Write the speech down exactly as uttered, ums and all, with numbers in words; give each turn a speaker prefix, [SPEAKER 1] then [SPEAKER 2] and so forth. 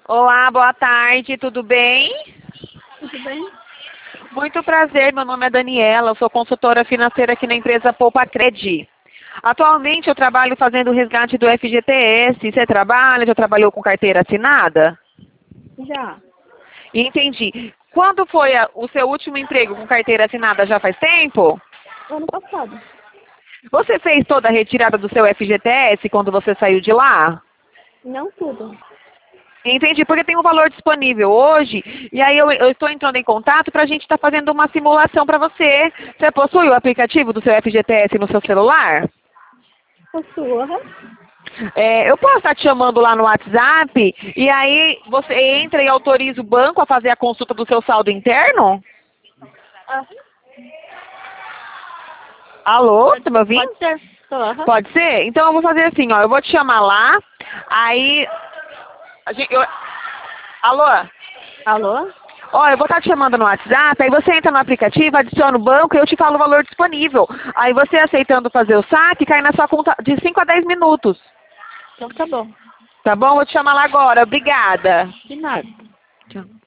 [SPEAKER 1] Olá, boa tarde, tudo bem?
[SPEAKER 2] Tudo bem?
[SPEAKER 1] Muito prazer, meu nome é Daniela, eu sou consultora financeira aqui na empresa Poupa Cred. Atualmente eu trabalho fazendo o resgate do F G T S. Você trabalha, já trabalhou com carteira assinada?
[SPEAKER 2] Já.
[SPEAKER 1] Entendi. Quando foi a- o seu último emprego com carteira assinada? Já faz tempo?
[SPEAKER 2] Ano passado.
[SPEAKER 1] Você fez toda a retirada do seu F G T S quando você saiu de lá?
[SPEAKER 2] Não tudo.
[SPEAKER 1] Entendi, porque tem um valor disponível hoje, e aí eu, eu estou entrando em contato para a gente estar fazendo uma simulação para você. Você possui o aplicativo do seu F G T S no seu celular?
[SPEAKER 2] Possuo, aham.
[SPEAKER 1] É, eu posso estar te chamando lá no WhatsApp, e aí você entra e autoriza o banco a fazer a consulta do seu saldo interno?
[SPEAKER 2] Ah,
[SPEAKER 1] Alô, tá me ouvindo?
[SPEAKER 2] pode ser. Tô, aham.
[SPEAKER 1] Pode ser? Então eu vou fazer assim, ó, eu vou te chamar lá, aí... A gente, eu, alô?
[SPEAKER 2] Alô?
[SPEAKER 1] Ó, eu vou estar te chamando no WhatsApp, aí você entra no aplicativo, adiciona o banco e eu te falo o valor disponível. Aí você aceitando fazer o saque, cai na sua conta de cinco a dez minutos.
[SPEAKER 2] Então tá bom.
[SPEAKER 1] Tá bom? Vou te chamar lá agora. Obrigada.
[SPEAKER 2] De nada.
[SPEAKER 1] Tchau.